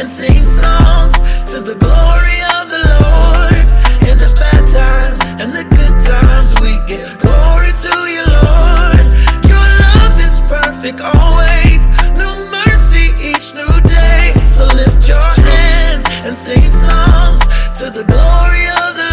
and sing songs to the glory of the Lord. In the bad times and the good times, we give glory to you, Lord. Your love is perfect always, new mercy each new day. So lift your hands and sing songs to the glory of the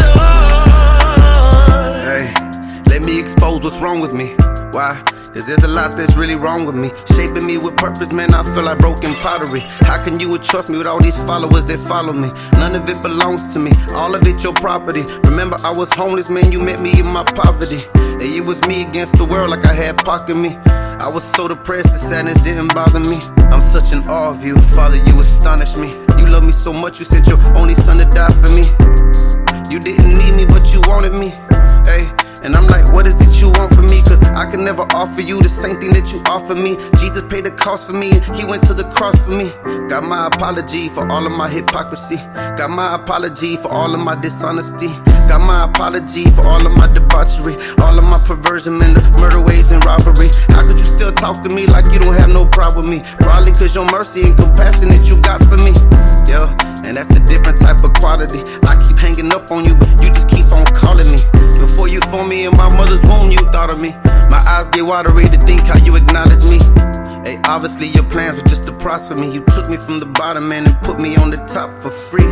Lord. Hey, let me expose what's wrong with me. Why? Cause there's a lot that's really wrong with me. Shaping me with purpose, man, I feel like broken pottery. How can you entrust me with all these followers that follow me? None of it belongs to me, all of it your property. Remember I was homeless, man, you met me in my poverty. And it was me against the world like I had pocket me. I was so depressed, the sadness didn't bother me. I'm such in awe of you, Father, you astonish me. You love me so much, you sent your only son to die for me. You didn't need me, but you wanted me. Hey, and I'm like, what is it you want from me? Cause I can never offer you the same thing that you offer me. Jesus paid the cost for me, and he went to the cross for me. Got my apology for all of my hypocrisy. Got my apology for all of my dishonesty. Got my apology for all of my debauchery, all of my perversion and the murder ways and robbery. How could you still talk to me like you don't have no problem with me? Probably cause your mercy and compassion that you got for me. Yeah, and that's a different type of quality. I keep hanging up on you, but you just keep on calling me. Before you formed me in my mother's womb, you thought of me. My eyes get watery to think how you acknowledge me. Hey, obviously your plans were just to prosper me. You took me from the bottom, man, and put me on the top for free.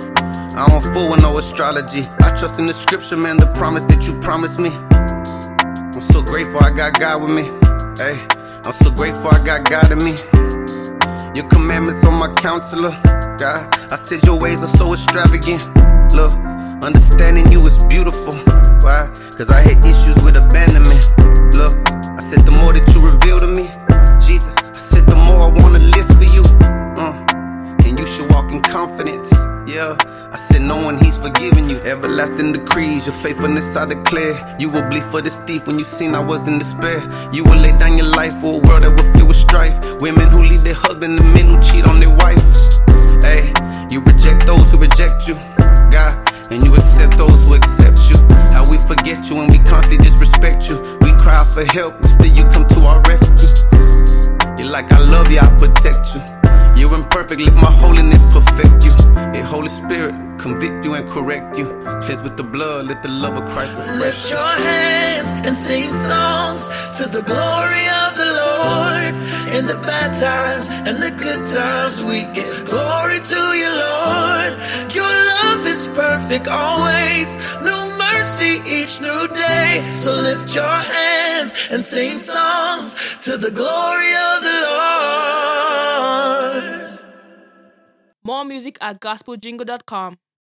I don't fool with no astrology. I trust in the scripture, man, the promise that you promised me. I'm so grateful I got God with me. Hey, I'm so grateful I got God in me. Your commandments are my counselor, God. I said your ways are so extravagant. Look, understanding you is beautiful. Why? Cause I had issues with abandonment. Look, I said the more that you reveal to me, Jesus, I said the more I wanna live for you. And you should walk in confidence. Yeah, I said knowing he's forgiven you. Everlasting decrees, your faithfulness I declare. You will bleed for this thief when you seen I was in despair. You will lay down your life for a world that will fill with strife. Women who leave their husband and men who cheat on their wife. Hey, you reject those who reject you, God, and you accept those who accept you. How we forget you and we constantly disrespect you. We cry for help, but still you come to our rescue. You're like I love you, I protect you. You're imperfect, let my holiness perfect you. Hey, Holy Spirit, convict you and correct you. Cleanse with the blood, let the love of Christ refresh Lift you. your hands and sing songs to the glory of the Lord. In the bad times and the good times, we give glory to you, Lord. Your love is perfect always, new mercy each new day. So lift your hands and sing songs to the glory of the Lord. More music at gospeljingle.com.